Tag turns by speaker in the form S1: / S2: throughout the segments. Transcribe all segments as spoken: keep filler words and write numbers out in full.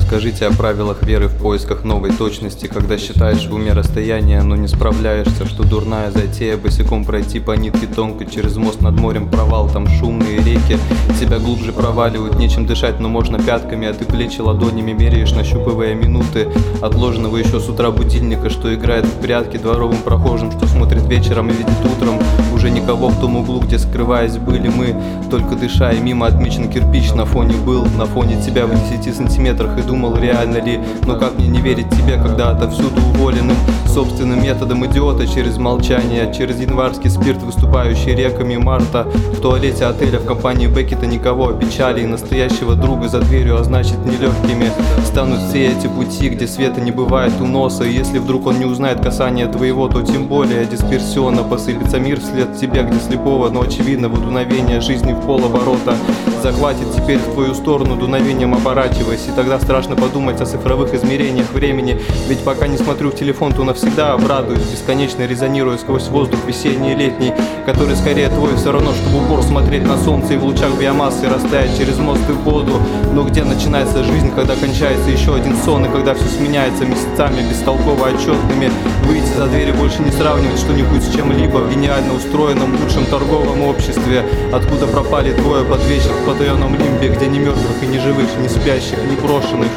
S1: Расскажите о правилах веры в поисках новой точности, когда считаешь в уме расстояние, но не справляешься, что дурная затея босиком пройти по нитке тонко через мост над морем, провал, там шумные реки, тебя глубже проваливают, нечем дышать, но можно пятками, а ты плечи ладонями меряешь, нащупывая минуты отложенного еще с утра будильника, что играет в прятки дворовым прохожим, что смотрит вечером и видит утром уже никого в том углу, где скрываясь были мы, только дыша, и мимо отмечен кирпич на фоне был, на фоне тебя в десяти сантиметрах, и думал, реально ли, но как мне не верить тебе, когда отовсюду уволенным собственным методом идиота через молчание, через январский спирт, выступающий реками марта, в туалете отеля в компании Беккета никого, печали и настоящего друга за дверью, а значит нелегкими станут все эти пути, где света не бывает у носа, и если вдруг он не узнает касания твоего, то тем более дисперсионно посыпется мир вслед тебе, где слепого, но очевидно дуновение жизни в полоборота захватит теперь в твою сторону, дуновением оборачиваясь, и тогда страшно подумать о цифровых измерениях времени, ведь пока не смотрю в телефон, то навсегда обрадуюсь, бесконечно резонируя сквозь воздух весенний и летний, который скорее твой, все равно, чтобы упор смотреть на солнце и в лучах биомассы растаять через мост и в воду. Но где начинается жизнь, когда кончается еще один сон, и когда все сменяется месяцами бестолково отчетными, выйти за дверь и больше не сравнивать что-нибудь с чем-либо в гениально устроенном лучшем торговом обществе, откуда пропали двое под вечер в потаенном лимбе, где ни мертвых и ни живых, ни спящих, ни брошенных.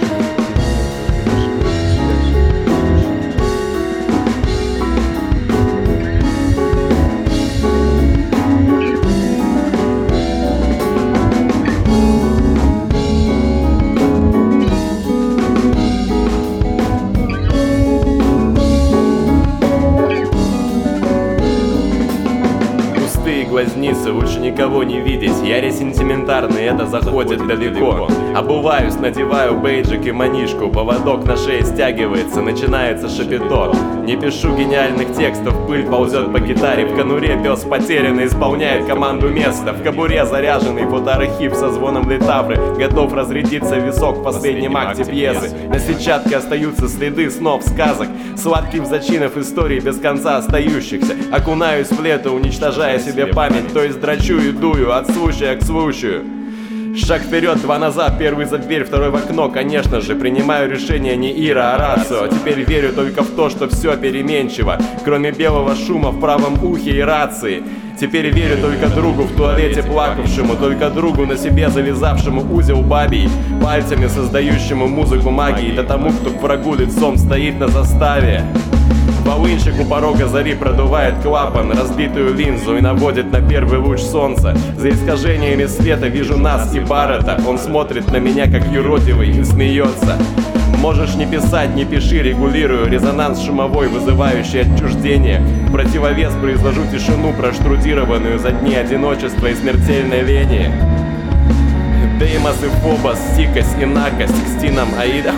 S2: Глазницы, лучше никого не видеть. Яре сентиментарный, это заходит далеко. Обуваюсь, надеваю бейджик и манишку, поводок на шее стягивается, начинается шапито. Не пишу гениальных текстов, пыль ползет по гитаре. В конуре пес потерянный исполняет команду места. В кобуре заряженный фотоархив со звоном литавры, готов разрядиться висок в последнем акте пьесы. На сетчатке остаются следы снов, сказок, сладких зачинов историй без конца остающихся. Окунаюсь в лето, уничтожая себе память, то есть драчу и дую от случая к случаю. Шаг вперед, два назад, первый за дверь, второй в окно. Конечно же, принимаю решение не Ира, а рацио. Теперь верю только в то, что все переменчиво, кроме белого шума в правом ухе и рации. Теперь верю только другу в туалете плакавшему, только другу на себе завязавшему узел бабий, пальцами создающему музыку магии, да тому, кто к врагу лицом стоит на заставе. Волынщик у порога зари продувает клапан, разбитую линзу, и наводит на первый луч солнца. За искажениями света вижу нас и Баррета. Он смотрит на меня как юродивый и смеется. Можешь не писать, не пиши, регулирую резонанс шумовой, вызывающий отчуждение. В противовес произвожу тишину, проштрудированную за дни одиночества и смертельной лени. Деймос и Фобос, Сикость и Накость, к стенам Аида.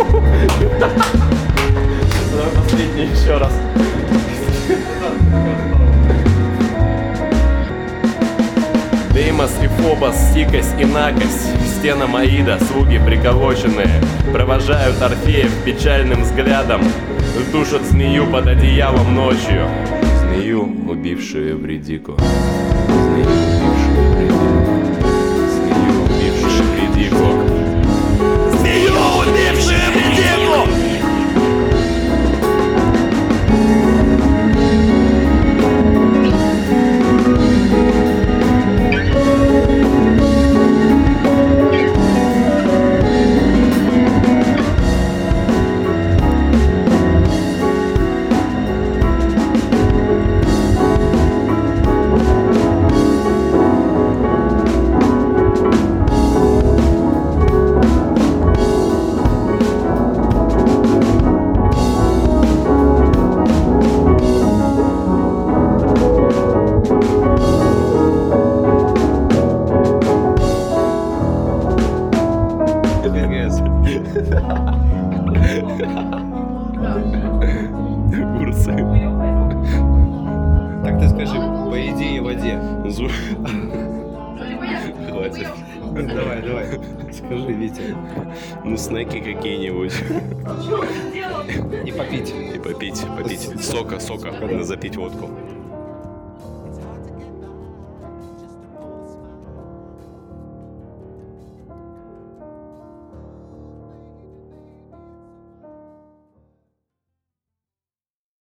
S2: Последний еще раз. Деймос и Фобос, Сикость и Накость, к стенам Аида, слуги приколоченные, провожают Орфеев печальным взглядом, душат змею под одеялом ночью. Змею, убившую Эвридику. Змею, убившую Эвридику. Змею, убившую Эвридику. Змею, убившую Эвридику!
S1: Курсы. Так ты скажи, по идее в воде.
S2: Хватит.
S1: Давай, давай. Скажи, Витя.
S2: Ну, снеки какие-нибудь.
S1: И попить.
S2: И попить, попить. Сока, сока. Надо запить водку.